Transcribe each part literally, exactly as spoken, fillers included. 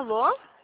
Alô?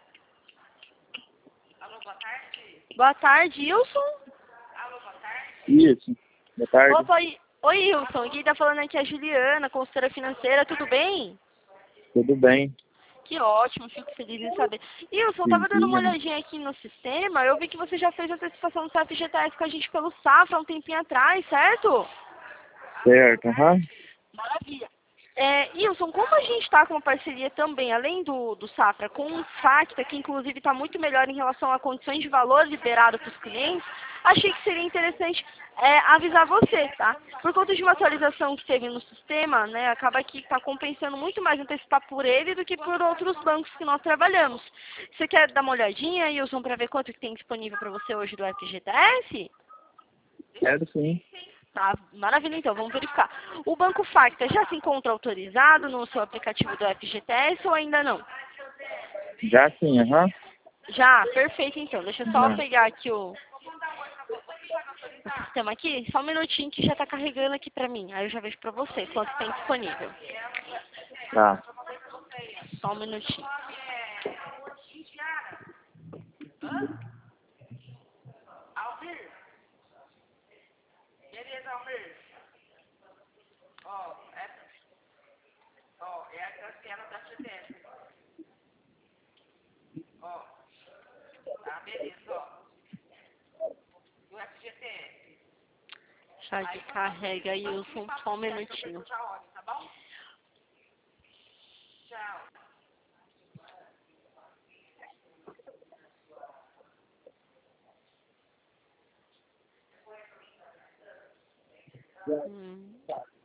Alô, boa tarde. Boa tarde, Wilson? Alô, boa tarde. Isso. Boa tarde. Opa, oi, oi Wilson. Quem tá falando aqui é a Juliana, consultora financeira. Tudo bem? Tudo bem. Que ótimo, fico feliz em saber. Wilson, Sim, tava dando uma sim. olhadinha aqui no sistema. Eu vi que você já fez a antecipação do S A F G T S com a gente pelo Safra um tempinho atrás, certo? Certo, aham. Maravilha. É, Wilson, como a gente está com uma parceria também, além do, do Safra, com o Facta, que inclusive está muito melhor em relação a condições de valor liberado para os clientes, achei que seria interessante é, avisar você, tá? Por conta de uma atualização que teve no sistema, né, acaba que está compensando muito mais antecipar por ele do que por outros bancos que nós trabalhamos. Você quer dar uma olhadinha, Wilson, para ver quanto que tem disponível para você hoje do F G T S? Quero sim. Tá, maravilha então, vamos verificar. O Banco Facta já se encontra autorizado no seu aplicativo do F G T S ou ainda não? Já sim, aham. Já, perfeito então. Deixa eu só Já. pegar aqui o, o sistema aqui, só um minutinho que já está carregando aqui pra mim. Aí eu já vejo pra você quanto tem disponível. Tá. Só um minutinho. Almir. Beleza, Almir. Ó, essa, ó, é a cancela da G T S. Ó, tá, beleza, ó. Do F G T S. Já que carrega aí, Wilson, só um minutinho. Já olha, tá bom? Tchau. Hum.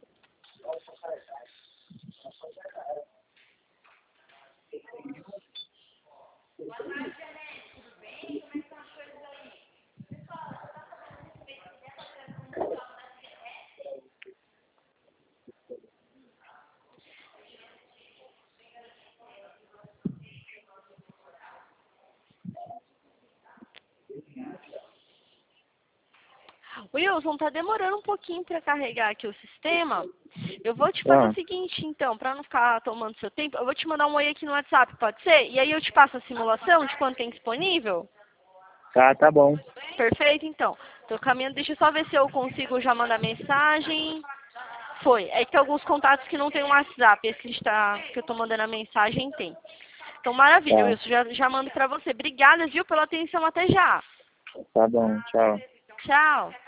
Wilson, tá demorando um pouquinho para carregar aqui o sistema. Eu vou te fazer Ah. o seguinte, então, para não ficar tomando seu tempo, eu vou te mandar um oi aqui no WhatsApp, pode ser? E aí eu te passo a simulação de quanto tem disponível? Tá, tá bom. Perfeito, então. Tô caminhando, deixa eu só ver se eu consigo já mandar mensagem. Foi. É que tem alguns contatos que não tem um WhatsApp. Esse que, está, que eu tô mandando a mensagem tem. Então, maravilha, Tá. Wilson. Já, já mando para você. Obrigada, viu, pela atenção. Até já. Tá bom, tchau. Tchau.